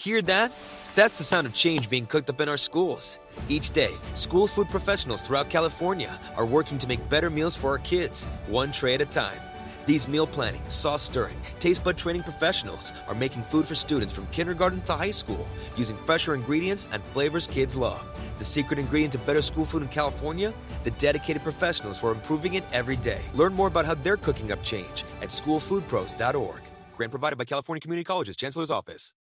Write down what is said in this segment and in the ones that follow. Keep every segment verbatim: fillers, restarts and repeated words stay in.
Hear that? That's the sound of change being cooked up in our schools. Each day, school food professionals throughout California are working to make better meals for our kids, one tray at a time. These meal planning, sauce stirring, taste bud training professionals are making food for students from kindergarten to high school using fresher ingredients and flavors kids love. The secret ingredient to better school food in California? The dedicated professionals who are improving it every day. Learn more about how they're cooking up change at school food pros dot org. Grant provided by California Community Colleges, Chancellor's Office.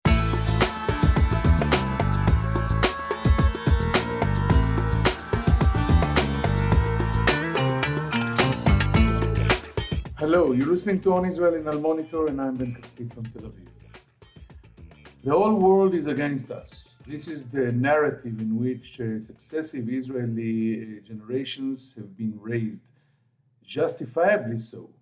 Hello, you're listening to On Israel in Al Monitor, and I'm Ben Caspit from Tel Aviv. The whole world is against us. This is the narrative in which uh, successive Israeli uh, generations have been raised, justifiably so.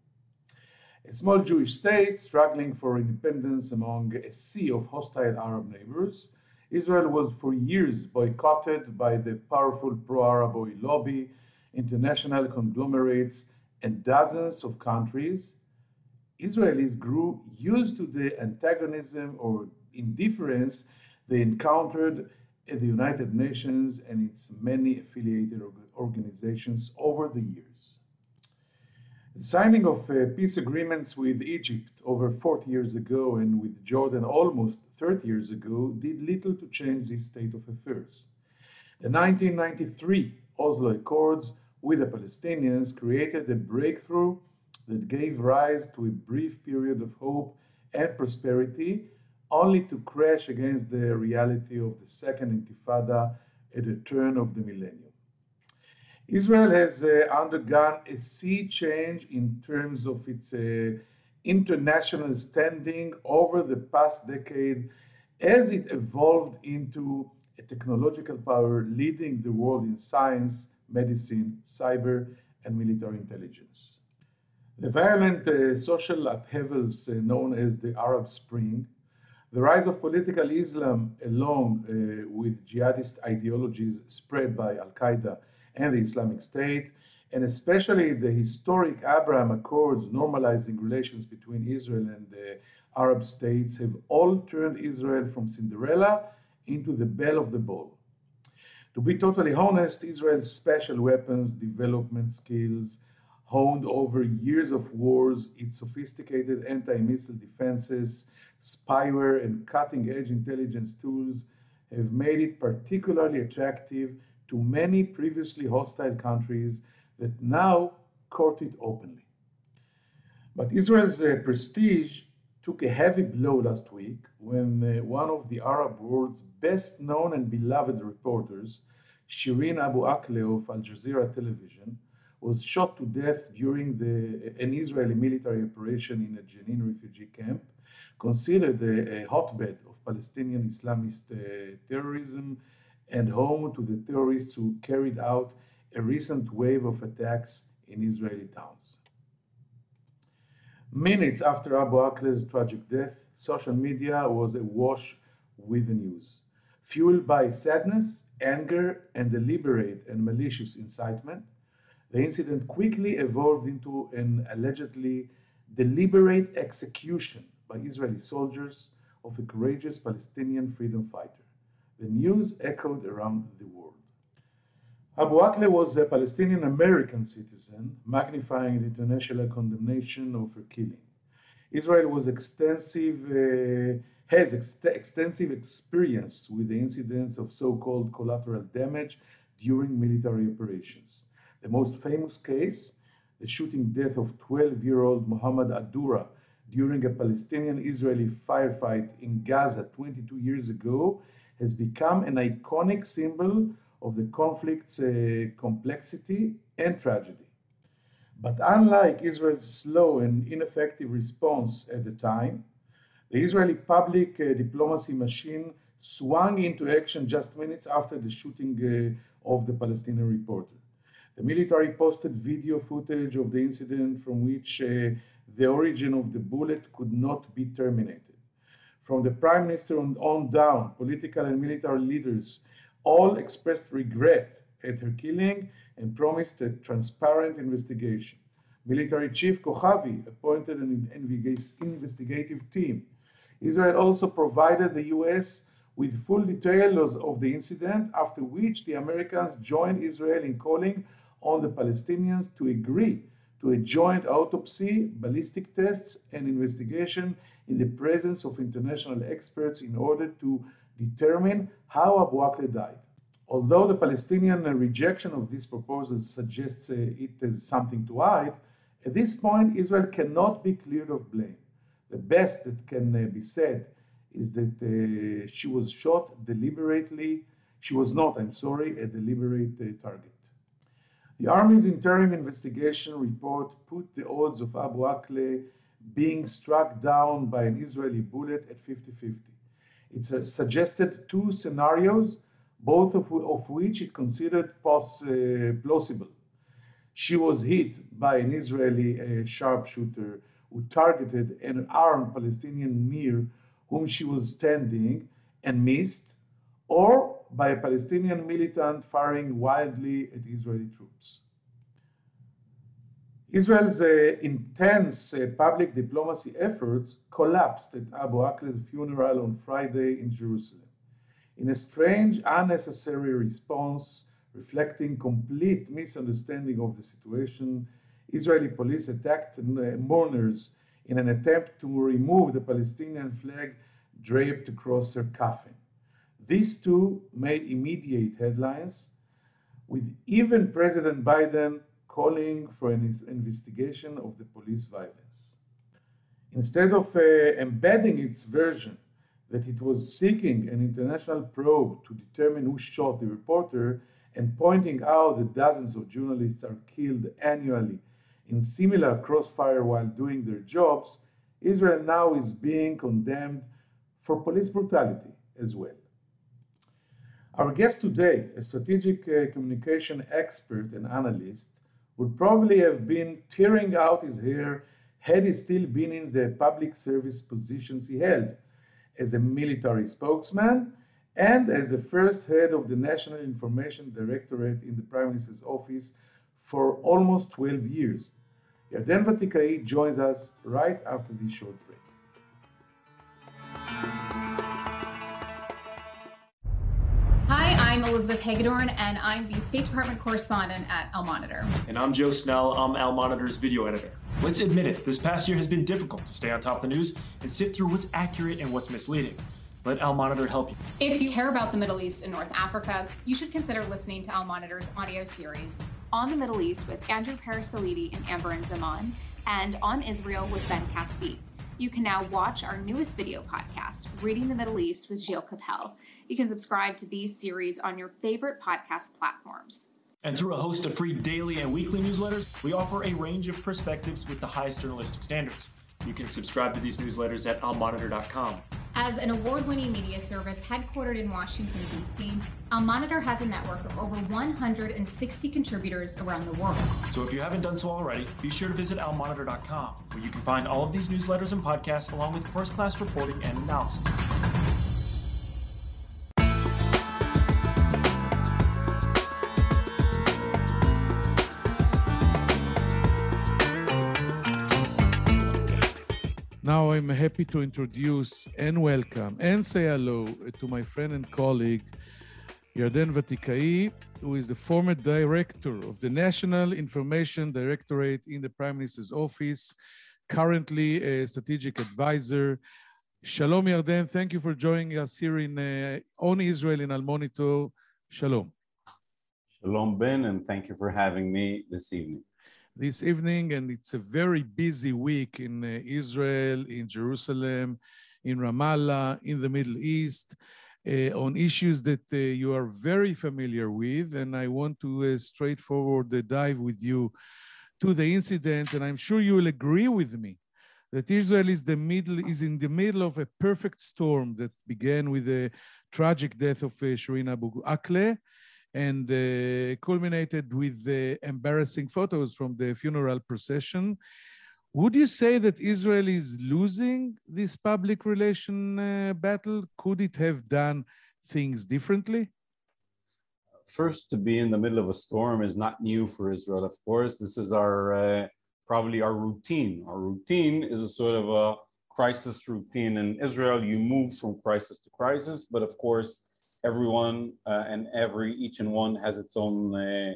A small Jewish state struggling for independence among a sea of hostile Arab neighbors, Israel was for years boycotted by the powerful pro-Arab oil lobby, international conglomerates, and dozens of countries. Israelis grew used to the antagonism or indifference they encountered at the United Nations and its many affiliated organizations over the years. The signing of uh, peace agreements with Egypt over forty years ago and with Jordan almost thirty years ago did little to change this state of affairs. The nineteen ninety-three Oslo Accords with the Palestinians created a breakthrough that gave rise to a brief period of hope and prosperity, only to crash against the reality of the Second Intifada at the turn of the millennium. Israel has uh, undergone a sea change in terms of its uh, international standing over the past decade as it evolved into a technological power leading the world in science, medicine, cyber, and military intelligence. The violent uh, social upheavals uh, known as the Arab Spring, the rise of political Islam along uh, with jihadist ideologies spread by Al-Qaeda and the Islamic State, and especially the historic Abraham Accords normalizing relations between Israel and the Arab states have all turned Israel from Cinderella into the belle of the ball. To be totally honest, Israel's special weapons development skills, honed over years of wars, its sophisticated anti-missile defenses, spyware, and cutting-edge intelligence tools have made it particularly attractive to many previously hostile countries that now court it openly. But Israel's uh, prestige took a heavy blow last week when uh, one of the Arab world's best known and beloved reporters, Shireen Abu Akleh of Al Jazeera Television, was shot to death during the, an Israeli military operation in a Jenin refugee camp, considered a, a hotbed of Palestinian Islamist uh, terrorism and home to the terrorists who carried out a recent wave of attacks in Israeli towns. Minutes after Abu Akleh's tragic death, social media was awash with the news. Fueled by sadness, anger, and deliberate and malicious incitement, the incident quickly evolved into an allegedly deliberate execution by Israeli soldiers of a courageous Palestinian freedom fighter. The news echoed around the world. Abu Akleh was a Palestinian American citizen, magnifying the international condemnation of her killing. Israel was extensive, uh, has ex- extensive experience with the incidents of so-called collateral damage during military operations. The most famous case, the shooting death of twelve-year-old Mohammed Adura during a Palestinian-Israeli firefight in Gaza twenty-two years ago, has become an iconic symbol of the conflict's uh, complexity and tragedy. But unlike Israel's slow and ineffective response at the time, the Israeli public uh, diplomacy machine swung into action just minutes after the shooting uh, of the Palestinian reporter. The military posted video footage of the incident from which uh, the origin of the bullet could not be terminated. From the Prime Minister on, on down, political and military leaders all expressed regret at her killing and promised a transparent investigation. Military Chief Kochavi appointed an investigative team. Israel also provided the U S with full details of the incident, after which the Americans joined Israel in calling on the Palestinians to agree to a joint autopsy, ballistic tests, and investigation in the presence of international experts in order to determine how Abu Akleh died. Although the Palestinian rejection of this proposal suggests uh, it as something to hide, at this point Israel cannot be cleared of blame. The best that can uh, be said is that uh, she was shot deliberately. She was not, I'm sorry, a deliberate uh, target. The Army's interim investigation report put the odds of Abu Akleh being struck down by an Israeli bullet at fifty fifty. It uh, suggested two scenarios, both of, of which it considered pos, uh, plausible. She was hit by an Israeli uh, sharpshooter who targeted an armed Palestinian near whom she was standing and missed, or by a Palestinian militant firing wildly at Israeli troops. Israel's uh, intense uh, public diplomacy efforts collapsed at Abu Akleh's funeral on Friday in Jerusalem. In a strange, unnecessary response reflecting complete misunderstanding of the situation, Israeli police attacked uh, mourners in an attempt to remove the Palestinian flag draped across her coffin. These two made immediate headlines, with even President Biden calling for an investigation of the police violence. Instead of uh, embedding its version that it was seeking an international probe to determine who shot the reporter and pointing out that dozens of journalists are killed annually in similar crossfire while doing their jobs, Israel now is being condemned for police brutality as well. Our guest today, a strategic uh, communication expert and analyst, would probably have been tearing out his hair had he still been in the public service positions he held as a military spokesman and as the first head of the National Information Directorate in the Prime Minister's office for almost twelve years. Yarden Vatikai joins us right after this short break. Hi, I'm Elizabeth Hagedorn, and I'm the State Department correspondent at Al Monitor. And I'm Joe Snell. I'm Al Monitor's video editor. Let's admit it, this past year has been difficult to stay on top of the news and sift through what's accurate and what's misleading. Let Al Monitor help you. If you care about the Middle East and North Africa, you should consider listening to Al Monitor's audio series On the Middle East with Andrew Parasalidi and Amber and Zaman, and On Israel with Ben Caspi. You can now watch our newest video podcast, Reading the Middle East with Gilles Capel. You can subscribe to these series on your favorite podcast platforms. And through a host of free daily and weekly newsletters, we offer a range of perspectives with the highest journalistic standards. You can subscribe to these newsletters at al monitor dot com. As an award-winning media service headquartered in Washington, D C, Al Monitor has a network of over one hundred sixty contributors around the world. So if you haven't done so already, be sure to visit al monitor dot com, where you can find all of these newsletters and podcasts along with first-class reporting and analysis. Now I'm happy to introduce and welcome and say hello to my friend and colleague, Yarden Vatikai, who is the former director of the National Information Directorate in the Prime Minister's office, currently a strategic advisor. Shalom, Yarden. Thank you for joining us here in uh, On Israel in Al Monitor. Shalom. Shalom, Ben, and thank you for having me this evening. This evening, and it's a very busy week in uh, Israel, in Jerusalem, in Ramallah, in the Middle East, uh, on issues that uh, you are very familiar with, and I want to uh, straightforward uh, dive with you to the incidents, and I'm sure you will agree with me that Israel is the middle is in the middle of a perfect storm that began with the tragic death of uh, Shireen Abu Akleh, and uh, culminated with the embarrassing photos from the funeral procession. Would you say that Israel is losing this public relation uh, battle? Could it have done things differently? First, to be in the middle of a storm is not new for Israel, of course. This is our uh, probably our routine. Our routine is a sort of a crisis routine in Israel. You move from crisis to crisis, but of course, everyone uh, and every each and one has its own uh,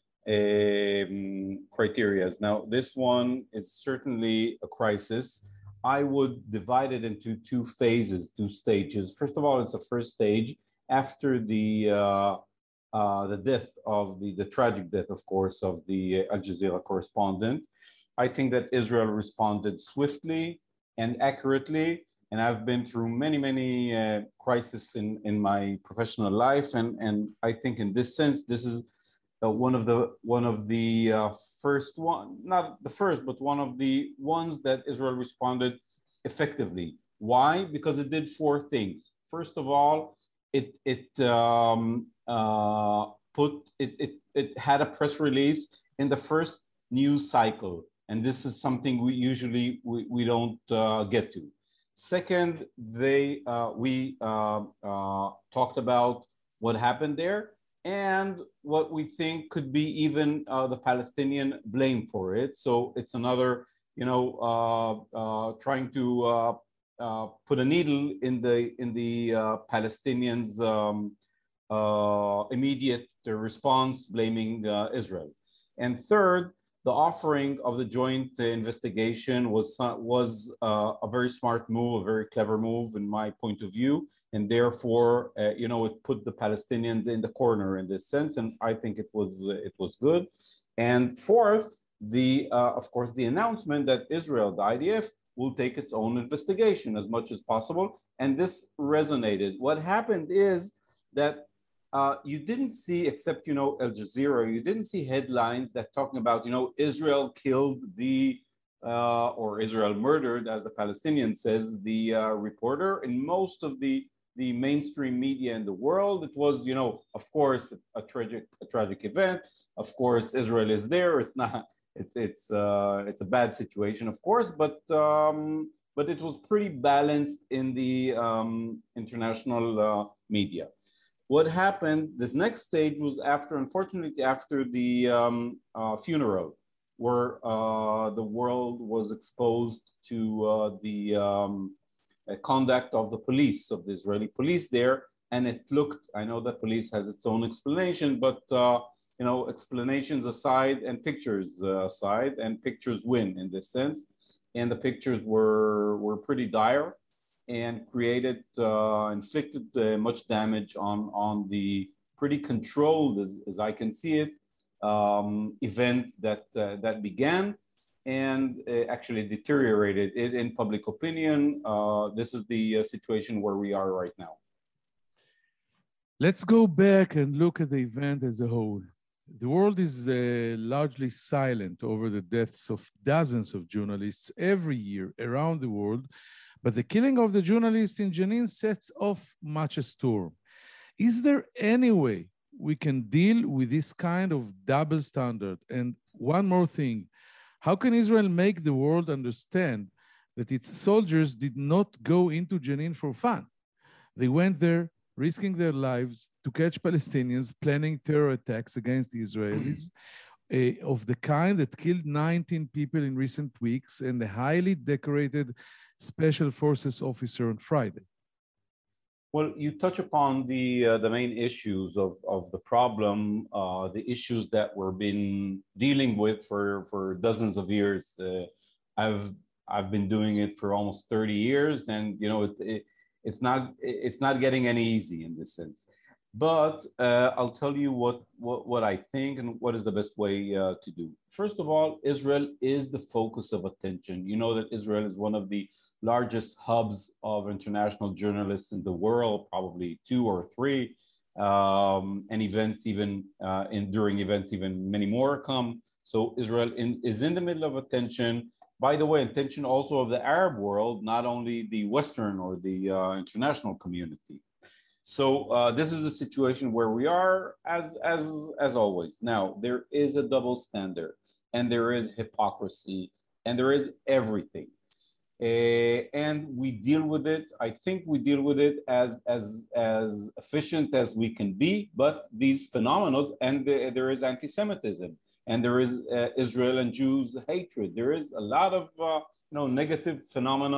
um, criteria. Now, this one is certainly a crisis. I would divide it into two phases, two stages. First of all, it's the first stage after the uh, uh, the death of the, the tragic death, of course, of the Al Jazeera correspondent. I think that Israel responded swiftly and accurately, and I've been through many, many uh, crises in, in my professional life, and, and I think in this sense, this is uh, one of the one of the uh, first one, not the first, but one of the ones that Israel responded effectively. Why? Because it did four things. First of all, it it um, uh, put it, it it had a press release in the first news cycle. And this is something we usually we, we don't uh, get to. Second, they uh, we uh, uh, talked about what happened there and what we think could be even uh, the Palestinian blame for it. So it's another, you know, uh, uh, trying to uh, uh, put a needle in the in the uh, Palestinians' um, uh, immediate response, blaming uh, Israel. And third, the offering of the joint investigation was, uh, was uh, a very smart move, a very clever move in my point of view. And therefore, uh, you know, it put the Palestinians in the corner in this sense. And I think it was, uh, it was good. And fourth, the, uh, of course, the announcement that Israel, the I D F, will take its own investigation as much as possible. And this resonated. What happened is that Uh, you didn't see, except, you know, Al Jazeera, you didn't see headlines that talking about, you know, Israel killed the, uh, or Israel murdered, as the Palestinian says, the uh, reporter. In most of the, the mainstream media in the world, it was, you know, of course, a tragic, a tragic event. Of course, Israel is there. It's not, it's, it's, uh, it's a bad situation, of course, but, um, but it was pretty balanced in the um, international uh, media. What happened, this next stage was after, unfortunately, after the um, uh, funeral, where uh, the world was exposed to uh, the um, uh, conduct of the police, of the Israeli police there. And it looked, I know that police has its own explanation, but, uh, you know, explanations aside and pictures uh, aside, and pictures win in this sense. And the pictures were, were pretty dire and created, uh, inflicted uh, much damage on, on the pretty controlled, as, as I can see it, um, event that, uh, that began and uh, actually deteriorated it in public opinion. Uh, this is the uh, situation where we are right now. Let's go back and look at the event as a whole. The world is uh, largely silent over the deaths of dozens of journalists every year around the world, but the killing of the journalist in Jenin sets off much a storm. Is there any way we can deal with this kind of double standard? And one more thing, how can Israel make the world understand that its soldiers did not go into Jenin for fun? They went there risking their lives to catch Palestinians planning terror attacks against the Israelis uh, of the kind that killed nineteen people in recent weeks and a highly decorated Special Forces officer on Friday. Well, you touch upon the uh, the main issues of, of the problem, uh, the issues that we've been dealing with for, for dozens of years. Uh, I've I've been doing it for almost thirty years, and you know it, it it's not it's not getting any easy in this sense. But uh, I'll tell you what, what what I think and what is the best way uh, to do. First of all, Israel is the focus of attention. You know that Israel is one of the largest hubs of international journalists in the world, probably two or three, um, and events even uh, in during events even many more come. So Israel in, is in the middle of attention. By the way, attention also of the Arab world, not only the Western or the uh, international community. So uh, this is the situation where we are, as as as always. Now there is a double standard, and there is hypocrisy, and there is everything. Uh, and we deal with it. I think we deal with it as as as efficient as we can be. But these phenomena, and the, there is anti-Semitism, and there is uh, Israel and Jews hatred. There is a lot of uh, you know negative phenomena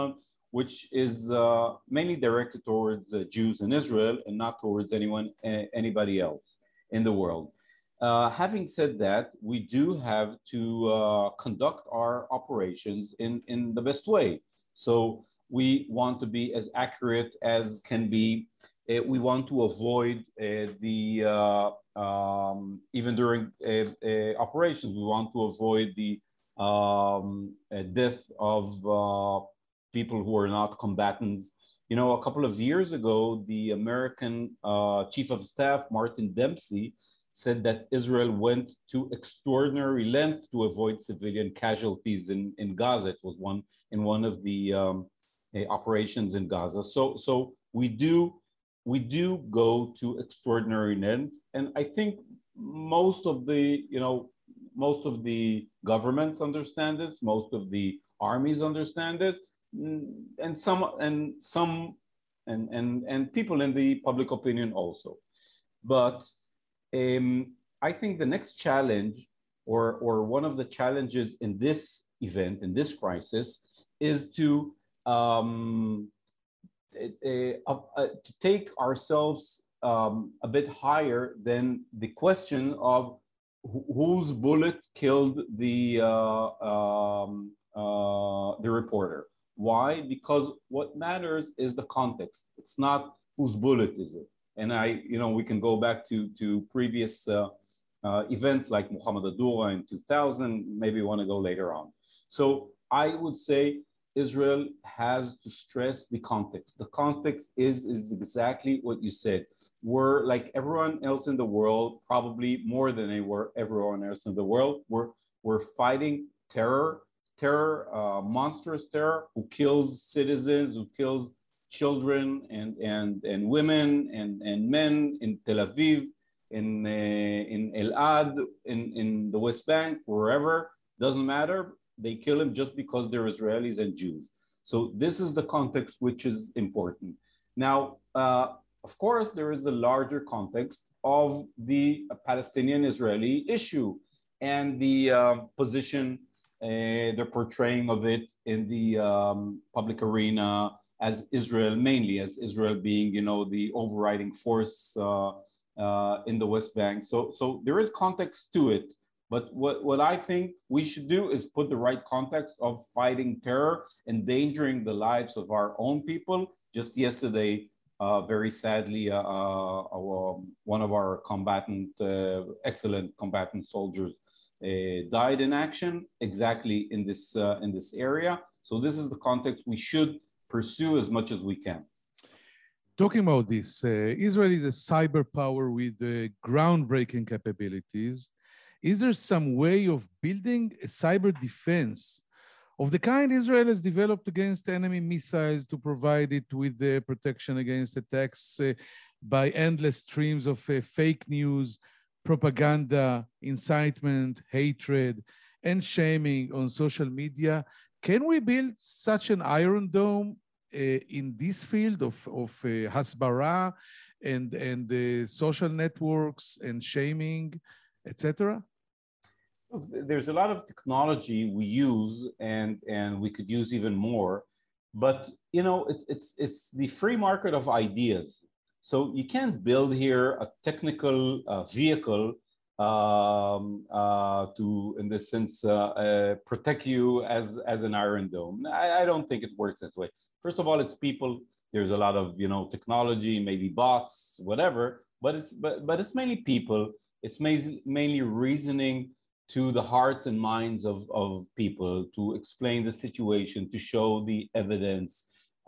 which is uh, mainly directed towards the Jews in Israel and not towards anyone, anybody else in the world. Uh, having said that, we do have to uh, conduct our operations in, in the best way. So we want to be as accurate as can be. Uh, we want to avoid uh, the, uh, um, even during uh, uh, operations, we want to avoid the um, uh, death of uh, people who are not combatants. You know, a couple of years ago, the American uh, Chief of Staff, Martin Dempsey, said that Israel went to extraordinary length to avoid civilian casualties in, in Gaza. It was one in one of the um, uh, operations in Gaza. So, so we do we do go to extraordinary length, and I think most of the you know most of the governments understand it, most of the armies understand it, and some and some and and and people in the public opinion also. But um, I think the next challenge, or or one of the challenges in this event, in this crisis, is to um, uh, uh, to take ourselves um, a bit higher than the question of wh whose bullet killed the uh, um, uh, the reporter. Why? Because what matters is the context. It's not whose bullet is it. And I, you know, we can go back to to previous uh, uh, events like Muhammad Adura in two thousand. Maybe want to go later on. So I would say Israel has to stress the context. The context is, is exactly what you said. We're like everyone else in the world, probably more than they were everyone else in the world. We're, we're fighting terror, terror, uh, monstrous terror, who kills citizens, who kills children and, and, and women and, and men in Tel Aviv, in, uh, in Elad, in, in the West Bank, wherever, doesn't matter. They kill him just because they're Israelis and Jews. So this is the context which is important. Now, uh, of course, there is a larger context of the Palestinian-Israeli issue and the uh, position, uh, the portraying of it in the um, public arena as Israel, mainly as Israel being, you know, the overriding force uh, uh, in the West Bank. So, so there is context to it. But what, what I think we should do is put the right context of fighting terror, endangering the lives of our own people. Just yesterday, uh, very sadly, uh, uh, uh, one of our combatant, uh, excellent combatant soldiers uh, died in action exactly in this, uh, in this area. So this is the context we should pursue as much as we can. Talking about this, uh, Israel is a cyber power with uh, groundbreaking capabilities. Is there some way of building a cyber defense of the kind Israel has developed against enemy missiles to provide it with the protection against attacks uh, by endless streams of uh, fake news, propaganda, incitement, hatred, and shaming on social media? Can we build such an iron dome uh, in this field of, of uh, hasbara and, and uh, social networks and shaming, et cetera? There's a lot of technology we use, and and we could use even more, but you know, it's it's it's the free market of ideas. So you can't build here a technical uh, vehicle um, uh, to, in this sense, uh, uh, protect you as as an iron dome. I, I don't think it works this way. First of all, it's people. There's a lot of, you know, technology, maybe bots, whatever, but it's but but it's mainly people. It's mainly mainly reasoning to the hearts and minds of, of people, to explain the situation, to show the evidence,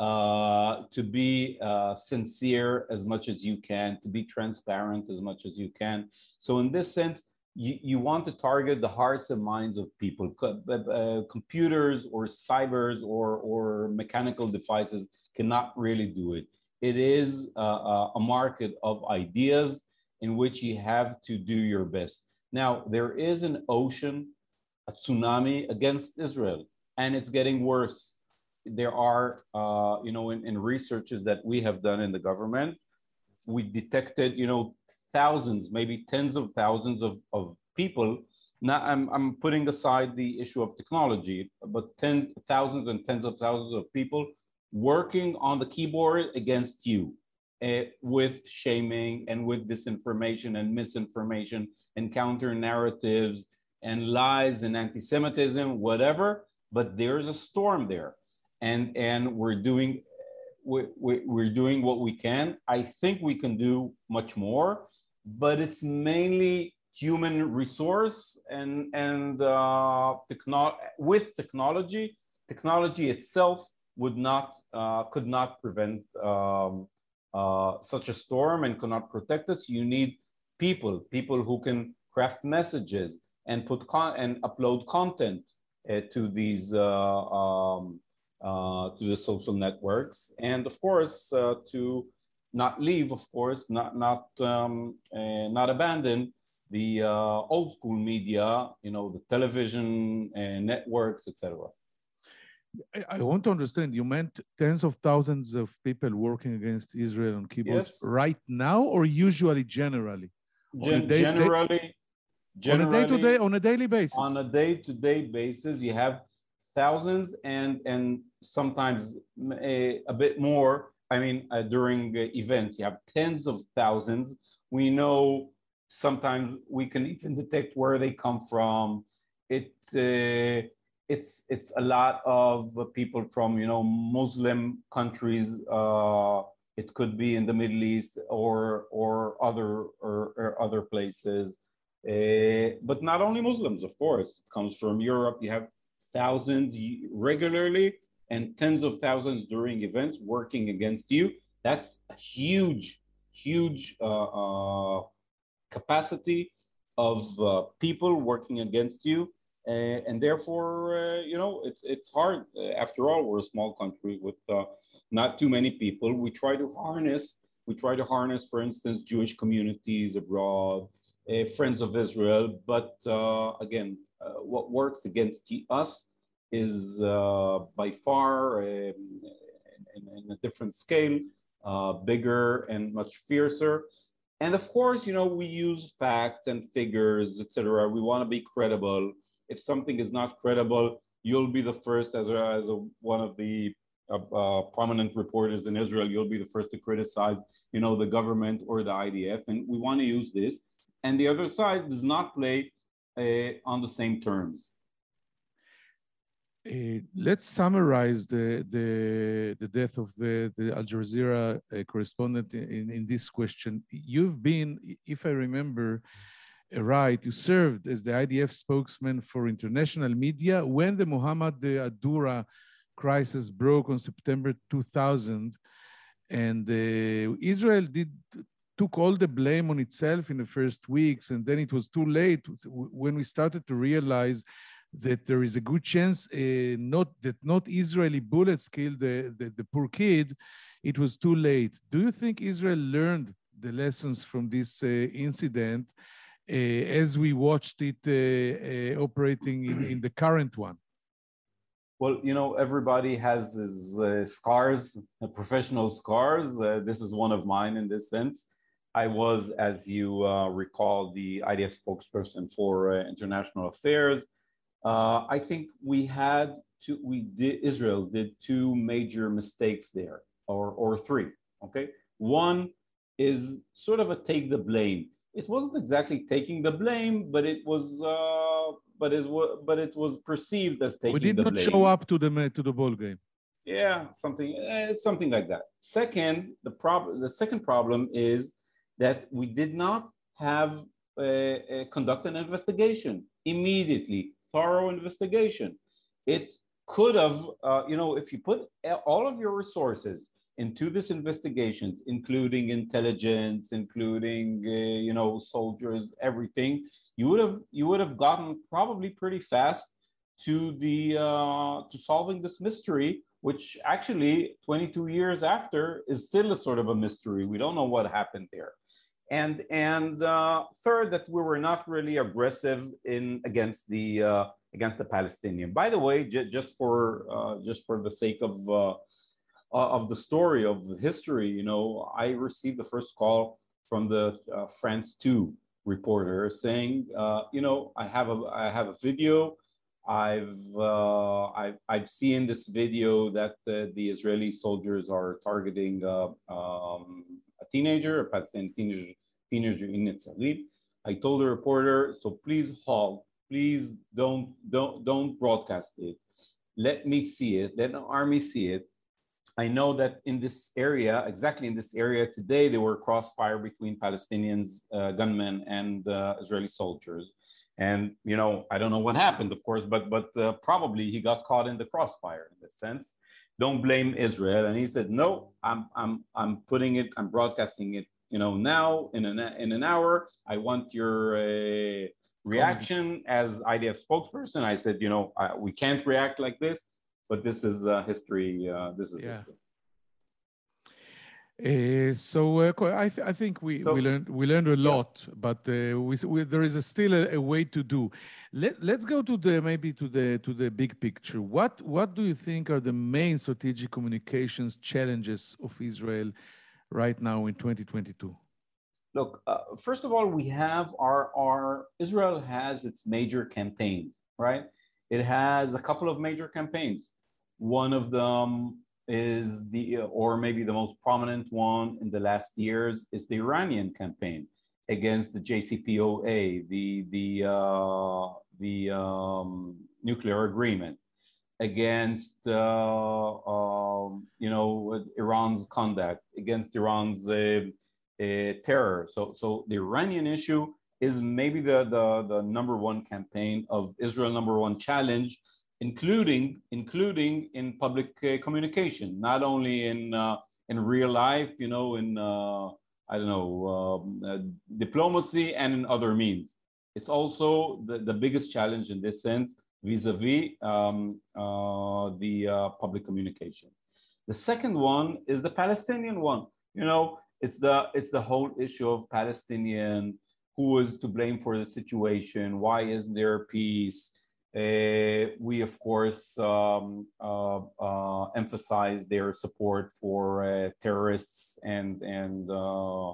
uh, to be uh, sincere as much as you can, to be transparent as much as you can. So in this sense, you, you want to target the hearts and minds of people. Co uh, computers or cybers or, or mechanical devices cannot really do it. It is uh, a market of ideas in which you have to do your best. Now, there is an ocean, a tsunami against Israel, and it's getting worse. There are, uh, you know, in, in researches that we have done in the government, we detected, you know, thousands, maybe tens of thousands of, of people. Now, I'm, I'm putting aside the issue of technology, but tens, thousands and tens of thousands of people working on the keyboard against you uh, with shaming and with disinformation and misinformation and counter narratives and lies and anti-Semitism, whatever. But there's a storm there, and and we're doing we, we, we're doing what we can. I think we can do much more, but it's mainly human resource and and uh, techno- with technology. Technology itself would not uh, could not prevent um, uh, such a storm and could not protect us. You need people, people who can craft messages and put con- and upload content uh, to these uh, um, uh, to the social networks, and of course uh, to not leave, of course, not not um, uh, not abandon the uh, old school media, you know, the television and networks, et cetera. I, I want to understand, you meant tens of thousands of people working against Israel on keyboards Yes. right now, or usually generally? Gen- on a day, generally, day, generally, on a day-to-day, on a daily basis? On a day-to-day basis, you have thousands and, and sometimes a, a bit more. I mean, uh, during uh, events, you have tens of thousands. We know sometimes we can even detect where they come from. It uh, it's it's a lot of people from, you know, Muslim countries. Uh, it could be in the Middle East or or other or, or other places. Uh, but not only Muslims, of course. It comes from Europe. You have thousands regularly and tens of thousands during events working against you. That's a huge, huge uh, uh, capacity of uh, people working against you. Uh, and therefore, uh, you know, it's, it's hard. Uh, after all, we're a small country with uh, not too many people. We try to harness, we try to harness, for instance, Jewish communities abroad, uh, Friends of Israel. But uh, again, uh, what works against us is uh, by far um, in, in a different scale, uh, bigger and much fiercer. And of course, you know, we use facts and figures, et cetera. We want to be credible. If something is not credible, you'll be the first, as, a, as a, one of the uh, uh, prominent reporters in Israel, you'll be the first to criticize, you know, the government or the I D F. And we want to use this. And the other side does not play uh, on the same terms. Uh, let's summarize the, the, the death of the, the Al Jazeera uh, correspondent in, in this question. You've been, if I remember right, you served as the I D F spokesman for international media when the Muhammad ad-Dura crisis broke on September two thousand. And uh, Israel did took all the blame on itself in the first weeks, and then it was too late when we started to realize that there is a good chance uh, not that not Israeli bullets killed the, the, the poor kid. It was too late. Do you think Israel learned the lessons from this uh, incident uh, as we watched it uh, uh, operating in, in the current one? Well, you know, everybody has his uh, scars, uh, professional scars. Uh, this is one of mine in this sense. I was, as you uh, recall, the I D F spokesperson for uh, international affairs. Uh, I think we had two, we did, Israel did two major mistakes there, or, or three, okay? One is sort of a take the blame. It wasn't exactly taking the blame, but it was, uh, but it was, but it was perceived as taking the blame. We did not show up to the, to the ball game. Yeah, something, eh, something like that. Second, the problem, the second problem is that we did not have uh, uh, conduct an investigation immediately. Thorough investigation. It could have, uh, you know, if you put all of your resources into this investigations, including intelligence, including, uh, you know, soldiers, everything, you would have, you would have gotten probably pretty fast to the, uh, to solving this mystery, which actually twenty-two years after is still a sort of a mystery. We don't know what happened there. And, and uh, third, that we were not really aggressive in against the uh, against the Palestinian. By the way, j just for uh, just for the sake of uh, of the story of the history, you know, I received the first call from the uh, France two reporter saying, uh, you know, I have a I have a video. I've, uh, I've, I've seen this video that the, the Israeli soldiers are targeting uh, um, a teenager, a Palestinian teenager, teenager in Netzarib. I told the reporter, so please halt, please don't, don't, don't broadcast it. Let me see it, let the army see it. I know that in this area, exactly in this area today, there were crossfire between Palestinians, uh, gunmen and uh, Israeli soldiers. And, you know, I don't know what happened, of course, but, but uh, probably he got caught in the crossfire in this sense. Don't blame Israel. And he said, no, I'm, I'm, I'm putting it, I'm broadcasting it, you know, now in an, in an hour. I want your uh, reaction as I D F spokesperson. I said, you know, I, we can't react like this, but this is uh, history. Uh, this is yeah. history. Uh, so uh, I, th I think we, so, we learned we learned a lot, yeah. but uh, we, we, there is a still a, a way to do. Let, let's go to the maybe to the to the big picture. What what do you think are the main strategic communications challenges of Israel right now in twenty twenty-two? Look, uh, first of all, we have our our Israel has its major campaigns, right? It has a couple of major campaigns. One of them is the, or maybe the most prominent one in the last years, is the Iranian campaign against the J C P O A, the, the, uh, the um, nuclear agreement, against, uh, uh, you know, Iran's conduct, against Iran's uh, uh, terror. So, so the Iranian issue is maybe the, the, the number one campaign of Israel, number one challenge, including including in public uh, communication, not only in uh, in real life, you know, in uh, I don't know um, uh, diplomacy and in other means. It's also the, the biggest challenge in this sense vis-a-vis um, uh, the uh, public communication. The second one is the Palestinian one. You know, it's the it's the whole issue of Palestinian, who is to blame for the situation, why isn't there peace? Uh, we, of course, um, uh, uh, emphasize their support for uh, terrorists and and uh,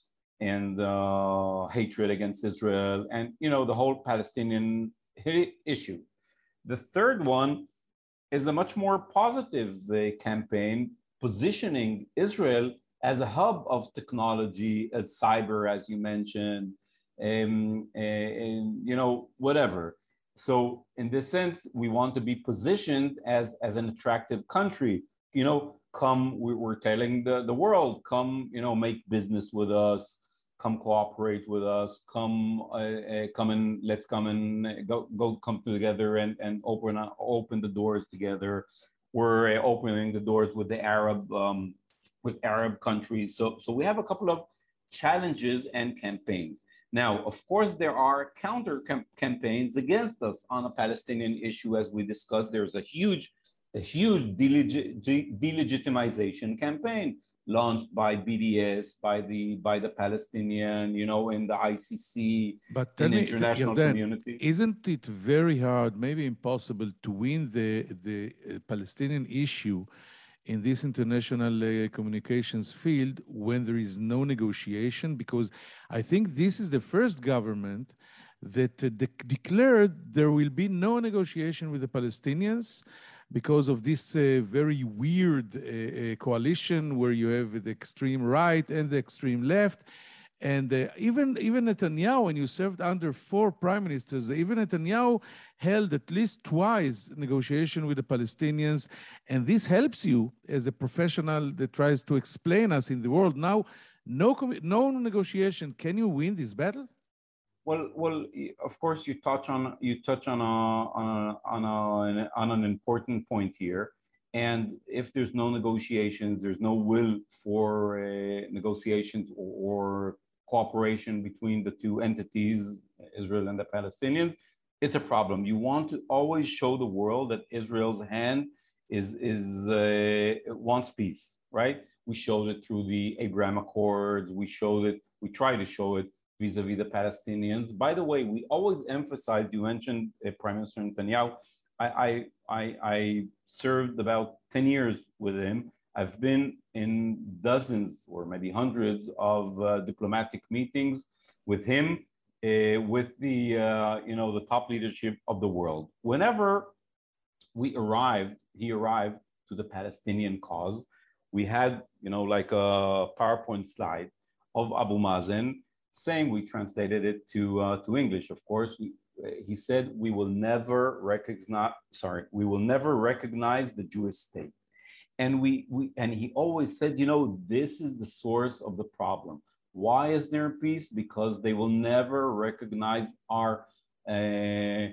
and uh, hatred against Israel, and you know the whole Palestinian issue. The third one is a much more positive uh, campaign, positioning Israel as a hub of technology, as cyber, as you mentioned, um, and, and you know whatever. So in this sense, we want to be positioned as, as an attractive country. You know, come, we're telling the, the world, come, you know, make business with us, come cooperate with us, come, uh, uh, come and let's come and go, go come together and, and open, uh, open the doors together. We're uh, opening the doors with the Arab, um, with Arab countries. So, so we have a couple of challenges and campaigns. Now, of course, there are counter cam campaigns against us on a Palestinian issue, as we discussed. There's a huge, a huge deleg de delegitimization campaign launched by B D S, by the by the Palestinian, you know, in the I C C, but tell in the me, international Yarden, community. Isn't it very hard, maybe impossible, to win the the uh, Palestinian issue in this international uh, communications field when there is no negotiation? Because I think this is the first government that uh, de declared there will be no negotiation with the Palestinians because of this uh, very weird uh, uh, coalition where you have the extreme right and the extreme left. And uh, even, even Netanyahu, when you served under four prime ministers, even Netanyahu held at least twice negotiation with the Palestinians. And this helps you as a professional that tries to explain us in the world. Now, no, no negotiation. Can you win this battle? Well, well, of course, you touch on you touch on a on a, on, a, on an important point here. And if there's no negotiations, there's no will for uh, negotiations or, or cooperation between the two entities, Israel and the Palestinians, it's a problem. You want to always show the world that Israel's hand is, is uh, wants peace, right? We showed it through the Abraham Accords. We showed it, we try to show it vis-a-vis the Palestinians. By the way, we always emphasize, you mentioned uh, Prime Minister Netanyahu. I, I, I, I served about ten years with him. I've been in dozens or maybe hundreds of uh, diplomatic meetings with him uh, with the, uh, you know, the top leadership of the world. Whenever we arrived, he arrived to the Palestinian cause, we had, you know, like a PowerPoint slide of Abu Mazen saying, we translated it to, uh, to English, of course. We, he said, we will never recognize, sorry, we will never recognize the Jewish state. And we, we, and he always said, you know, this is the source of the problem. Why is there peace? Because they will never recognize our uh,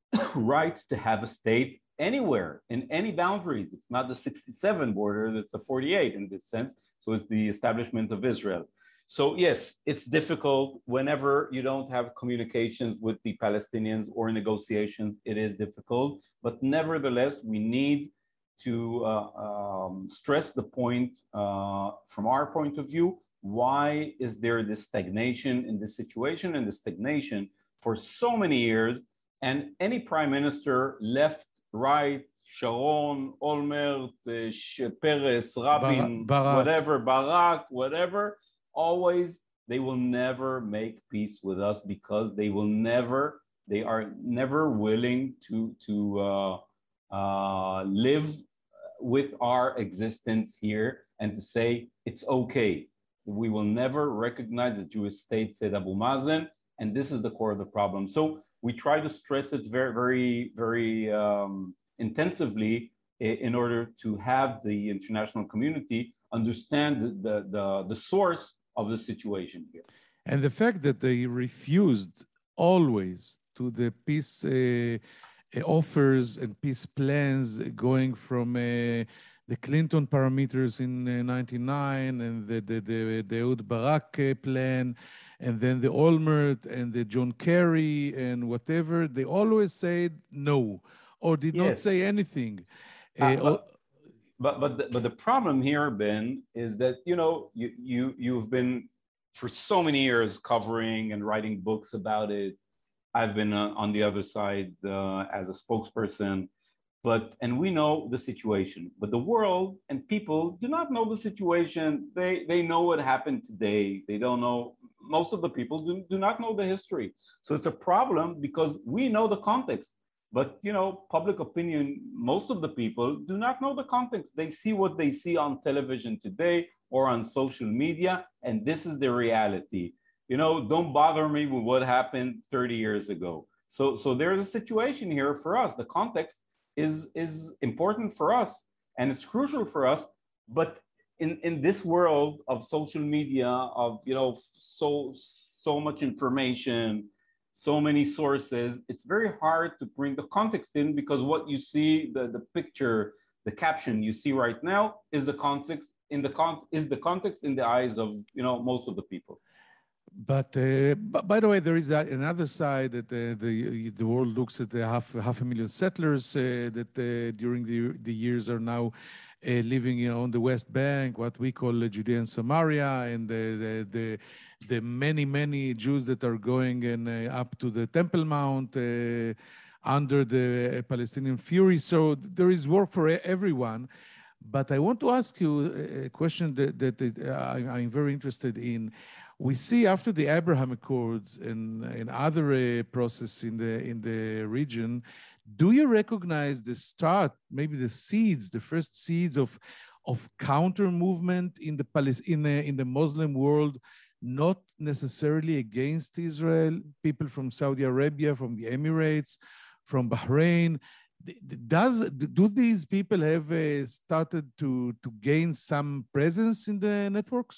right to have a state anywhere in any boundaries. It's not the sixty-seven borders, it's the forty-eight in this sense. So it's the establishment of Israel. So yes, it's difficult whenever you don't have communications with the Palestinians or negotiations, it is difficult. But nevertheless, we need to uh, um, stress the point uh, from our point of view. Why is there this stagnation in this situation and the stagnation for so many years? And any prime minister, left, right, Sharon, Olmert, uh, Peres, Rabin, Barak. whatever, Barak, whatever, always, they will never make peace with us because they will never, they are never willing to, to uh, uh, live with our existence here and to say, it's okay. We will never recognize the Jewish state, said Abu Mazen, and this is the core of the problem. So we try to stress it very, very, very um, intensively in order to have the international community understand the, the, the, the source of the situation here. And the fact that they refused always to the peace uh, offers and peace plans going from uh, the Clinton parameters in uh, ninety-nine and the, the, the, the Ehud Barak uh, plan, and then the Olmert and the John Kerry and whatever, they always said no, or did yes. not say anything. Uh, uh, but, but, but, the, but the problem here, Ben, is that, you know, you, you, you've been for so many years covering and writing books about it. I've been uh, on the other side uh, as a spokesperson, but, and we know the situation, but the world and people do not know the situation. They, they know what happened today. They don't know, most of the people do, do not know the history. So it's a problem because we know the context, but, you know, public opinion, most of the people do not know the context. They see what they see on television today or on social media, and this is the reality. You know, don't bother me with what happened thirty years ago. So, so there's a situation here for us. The context is, is important for us, and it's crucial for us. But in, in this world of social media, of, you know, so, so much information, so many sources, it's very hard to bring the context in because what you see, the, the picture, the caption you see right now is the context in the con is the context in the eyes of, you know, most of the people. But, uh, but by the way, there is a, another side that uh, the the world looks at the half half a million settlers uh, that uh, during the the years are now uh, living you know, on the West Bank, what we call uh, Judea and Samaria, and the the, the the many many Jews that are going and uh, up to the Temple Mount uh, under the Palestinian Fury. So there is work for everyone. But I want to ask you a question that, that uh, I'm very interested in. We see after the Abraham Accords and, and other uh, process in the, in the region, do you recognize the start, maybe the seeds, the first seeds of, of counter movement in the, in, the, in the Muslim world, not necessarily against Israel, people from Saudi Arabia, from the Emirates, from Bahrain? Does, do these people have uh, started to, to gain some presence in the networks?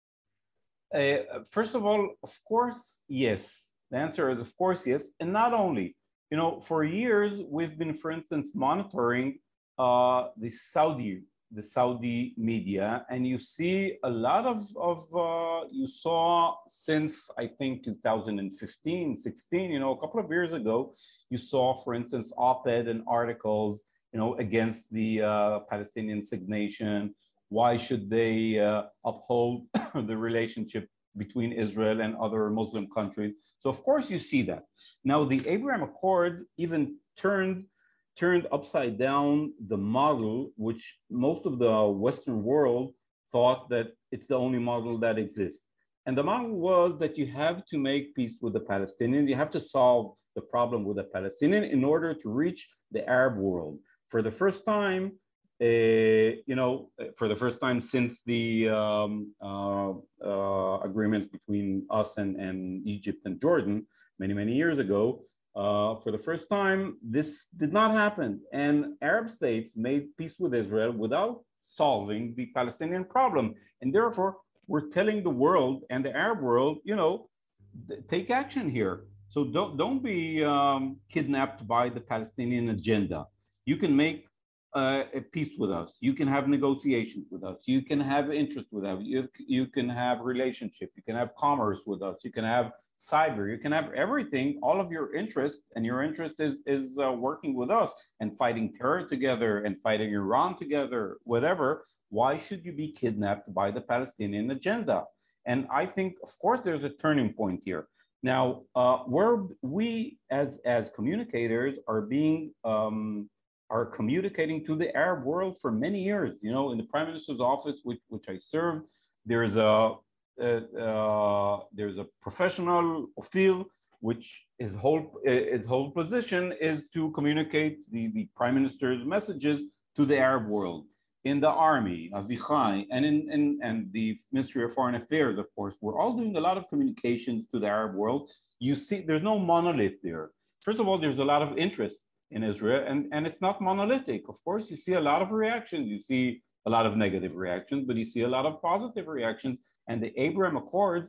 Uh, first of all, of course, yes. The answer is of course, yes. And not only, you know, for years, we've been, for instance, monitoring uh, the Saudi, the Saudi media, and you see a lot of, of uh, you saw since, I think, two thousand fifteen, sixteen, you know, a couple of years ago, you saw, for instance, op-ed and articles, you know, against the uh, Palestinian signation. Why should they uh, uphold the relationship between Israel and other Muslim countries? So of course you see that. Now the Abraham Accord even turned, turned upside down the model, which most of the Western world thought that it's the only model that exists. And the model was that you have to make peace with the Palestinians. You have to solve the problem with the Palestinian in order to reach the Arab world. For the first time, uh, you know, for the first time since the um, uh, uh, agreement between us and, and Egypt and Jordan many, many years ago, uh, for the first time, this did not happen. And Arab states made peace with Israel without solving the Palestinian problem. And therefore, we're telling the world and the Arab world, you know, take action here. So don't, don't be um, kidnapped by the Palestinian agenda. You can make uh, a peace with us. You can have negotiations with us. You can have interest with us. You, you can have relationship. You can have commerce with us. You can have cyber. You can have everything, all of your interest, and your interest is, is uh, working with us and fighting terror together and fighting Iran together, whatever. Why should you be kidnapped by the Palestinian agenda? And I think, of course, there's a turning point here. Now, uh, where we as, as communicators are being, um, are communicating to the Arab world for many years. You know, in the Prime Minister's office, which, which I served, there's a, uh, uh, there's a professional field which his whole, his whole position is to communicate the, the Prime Minister's messages to the Arab world. In the army, Avichai, and in, in and the Ministry of Foreign Affairs, of course, we're all doing a lot of communications to the Arab world. You see, there's no monolith there. First of all, there's a lot of interest in Israel, and, and it's not monolithic. Of course, you see a lot of reactions. You see a lot of negative reactions, but you see a lot of positive reactions. And the Abraham Accords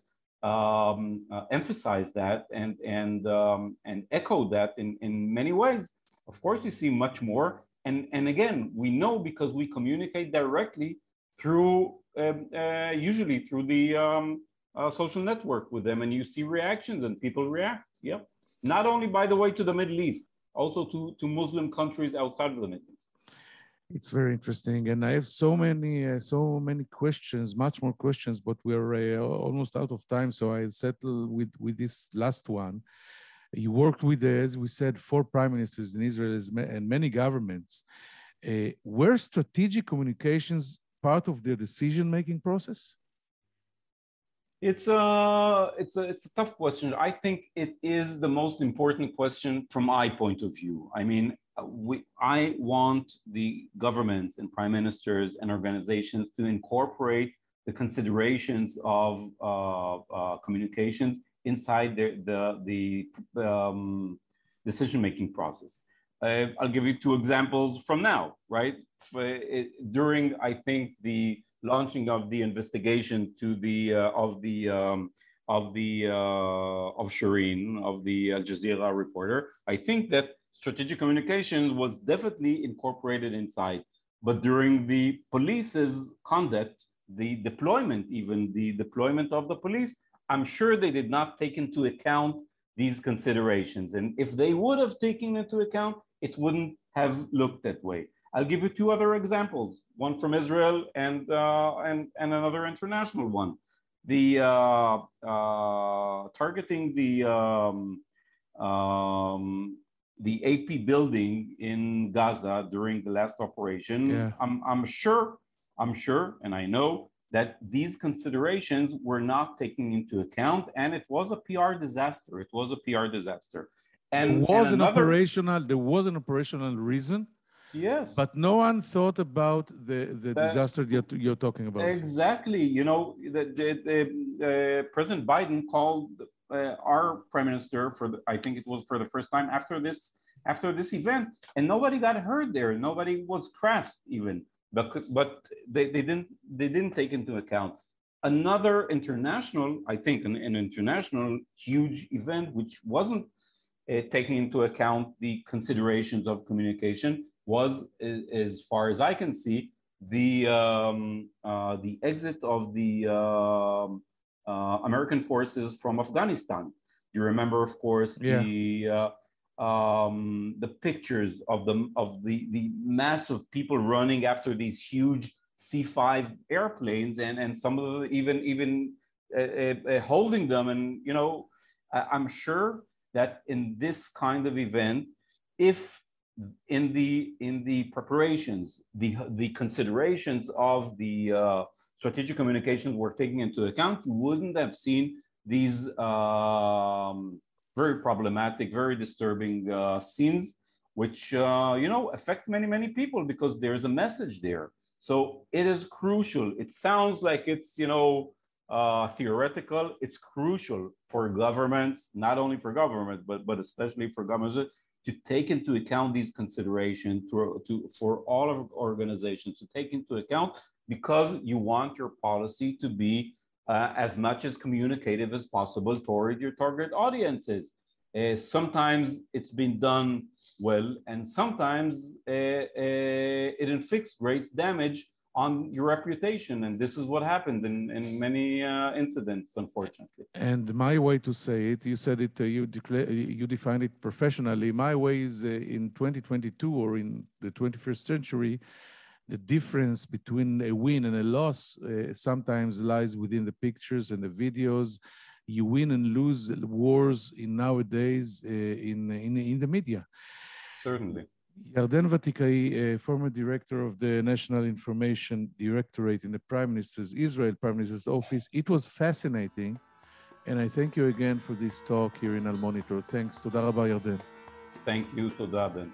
um, uh, emphasize that and, and, um, and echo that in, in many ways. Of course, you see much more. And, and again, we know because we communicate directly through, um, uh, usually through the um, uh, social network with them, and you see reactions and people react, yep. Not only, by the way, to the Middle East, also to, to Muslim countries outside of the Middle East. It's very interesting, and I have so many, uh, so many questions, much more questions, but we're uh, almost out of time, so I'll settle with, with this last one. You worked with, uh, as we said, four prime ministers in Israel and many governments. Uh, were strategic communications part of their decision-making process? It's a, it's, a, it's a tough question. I think it is the most important question from my point of view. I mean, we, I want the governments and prime ministers and organizations to incorporate the considerations of uh, uh, communications inside the, the, the um, decision-making process. Uh, I'll give you two examples from now, right? It, during, I think, the launching of the investigation to the, uh, of the, um, of the, uh, of Shireen, of the Al Jazeera reporter, I think that strategic communications was definitely incorporated inside. But during the police's conduct, the deployment, even the deployment of the police, I'm sure they did not take into account these considerations. And if they would have taken into account, it wouldn't have looked that way. I'll give you two other examples, one from Israel and, uh, and, and another international one. The uh, uh, targeting the, um, um, the A P building in Gaza during the last operation, yeah. I'm, I'm sure, I'm sure, and I know that these considerations were not taken into account, and it was a P R disaster. It was a P R disaster. And there was and an another, operational, there was an operational reason. Yes. But no one thought about the, the that, disaster you're, you're talking about. Exactly. You know, the, the, the, uh, President Biden called uh, our prime minister for, the, I think it was for the first time after this, after this event, and nobody got hurt there. Nobody was crashed even. But, but they, they, didn't, they didn't take into account. Another international, I think, an, an international huge event, which wasn't uh, taking into account the considerations of communication, was, as far as I can see, the, um, uh, the exit of the uh, uh, American forces from Afghanistan. You remember, of course, yeah. the uh, um the pictures of the of the the mass of people running after these huge C five airplanes, and and some of them even even uh, uh, holding them. And you know, I'm sure that in this kind of event, if in the in the preparations, the the considerations of the uh, strategic communications were taken into account, you wouldn't have seen these um, very problematic, very disturbing uh, scenes, which uh, you know affect many many people because there's a message there. So it is crucial. It sounds like it's you know uh, theoretical. It's crucial for governments, not only for government, but but especially for governments, to take into account these considerations to, to, for all of organizations to take into account, because you want your policy to be uh, as much as communicative as possible toward your target audiences. Uh, sometimes it's been done well, and sometimes uh, uh, it inflicts great damage on your reputation. And this is what happened in, in many uh, incidents, unfortunately. And my way to say it, you said it, uh, you, declare, you defined it professionally. My way is uh, in twenty twenty-two or in the twenty-first century, the difference between a win and a loss uh, sometimes lies within the pictures and the videos. You win and lose wars in nowadays uh, in, in, in the media. Certainly. Yarden Vatikai, uh, former director of the National Information Directorate in the Prime Minister's, Israel Prime Minister's office. It was fascinating. And I thank you again for this talk here in Al Monitor. Thanks. Toda Rabba, Yarden. Thank you, Toda Ben.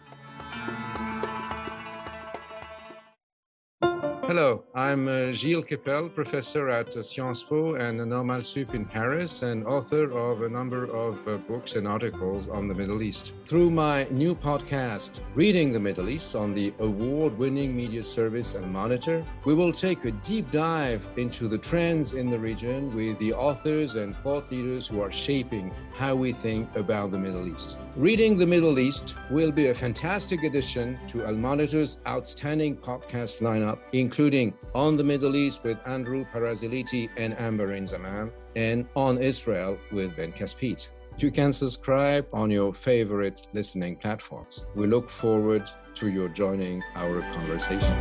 Hello, I'm uh, Gilles Kepel, professor at uh, Sciences Po and Normal Sup in Paris, and author of a number of uh, books and articles on the Middle East. Through my new podcast, Reading the Middle East, on the award-winning media service Al Monitor, we will take a deep dive into the trends in the region with the authors and thought leaders who are shaping how we think about the Middle East. Reading the Middle East will be a fantastic addition to Al Monitor's outstanding podcast lineup, including On the Middle East with Andrew Parasiliti and Amber Zaman, and On Israel with Ben Caspit. You can subscribe on your favorite listening platforms. We look forward to your joining our conversation.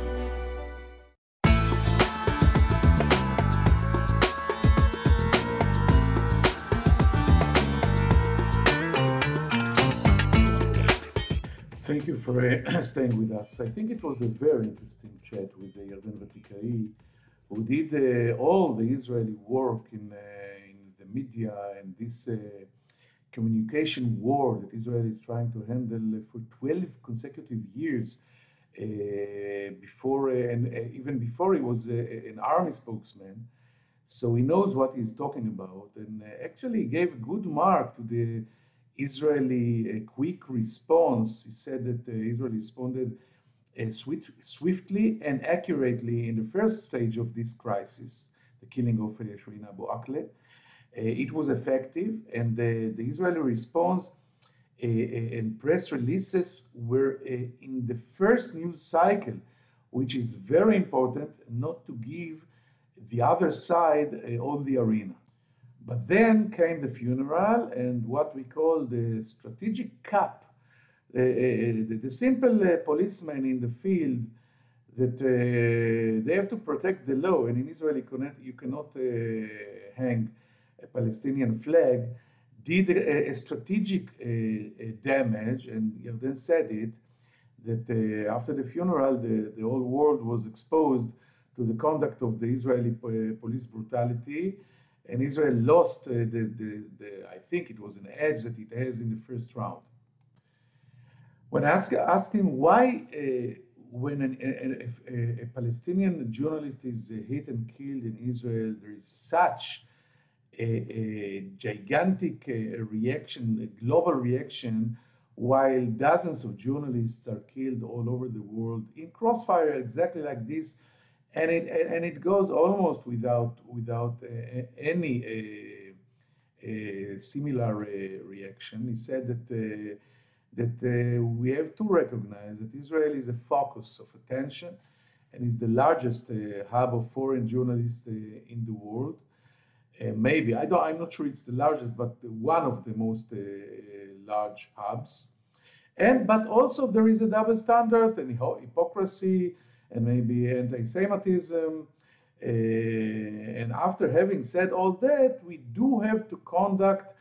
Thank you for uh, staying with us. I think it was a very interesting chat with uh, Yarden Vatikai, who did uh, all the Israeli work in, uh, in the media and this uh, communication war that Israel is trying to handle for twelve consecutive years. Uh, before uh, and uh, even before he was uh, an army spokesman, so he knows what he's talking about, and uh, actually gave a good mark to the Israeli uh, quick response. He said that uh, Israel responded uh, swift, swiftly and accurately in the first stage of this crisis, the killing of uh, Shireen Abu Akleh. Uh, it was effective, and the, the Israeli response uh, and press releases were uh, in the first news cycle, which is very important, not to give the other side uh, all the arena. But then came the funeral and what we call the strategic cap, uh, the, the simple uh, policeman in the field that uh, they have to protect the law, and in Israel you cannot uh, hang a Palestinian flag, did a, a strategic uh, damage, and Yarden said it, that uh, after the funeral the, the whole world was exposed to the conduct of the Israeli police brutality. And Israel lost uh, the, the, the, I think it was an edge that it has in the first round. When asked asked him why, uh, when an, a, a, a Palestinian journalist is uh, hit and killed in Israel, there is such a, a gigantic uh, reaction, a global reaction, while dozens of journalists are killed all over the world in crossfire exactly like this. And it and it goes almost without without uh, any uh, uh, similar uh, reaction. He said that uh, that uh, we have to recognize that Israel is a focus of attention and is the largest uh, hub of foreign journalists uh, in the world. Uh, maybe I don't. I'm not sure it's the largest, but one of the most uh, large hubs. And but also there is a double standard and hypocrisy, and maybe anti-Semitism. Uh, and after having said all that, we do have to conduct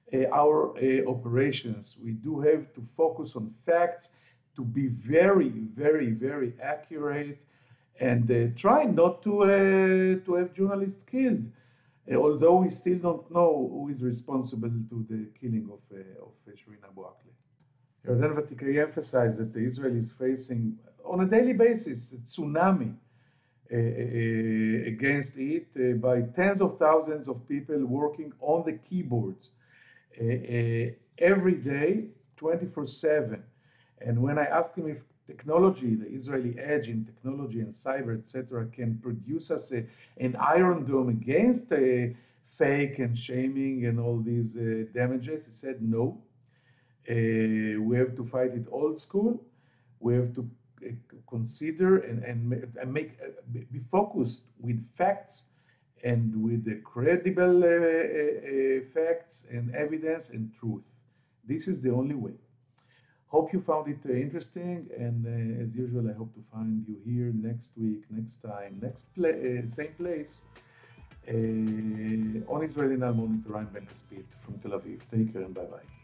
uh, our uh, operations. We do have to focus on facts, to be very, very, very accurate, and uh, try not to, uh, to have journalists killed, uh, although we still don't know who is responsible to the killing of, uh, of uh, Shireen Abu Akleh. Yarden Vatikei emphasized that Israel is facing, on a daily basis, a tsunami uh, uh, against it uh, by tens of thousands of people working on the keyboards uh, uh, every day, twenty-four seven. And when I asked him if technology, the Israeli edge in technology and cyber, et cetera, can produce us a, an iron dome against uh, fake and shaming and all these uh, damages, he said no. Uh, we have to fight it old school. We have to uh, consider and, and, and make uh, be focused with facts and with the credible uh, uh, facts and evidence and truth. This is the only way. Hope you found it uh, interesting, and uh, as usual, I hope to find you here next week, next time, next pla uh, same place uh, on Israeli Now Monitor. I'm Ben Caspit from Tel Aviv. Take care and bye bye.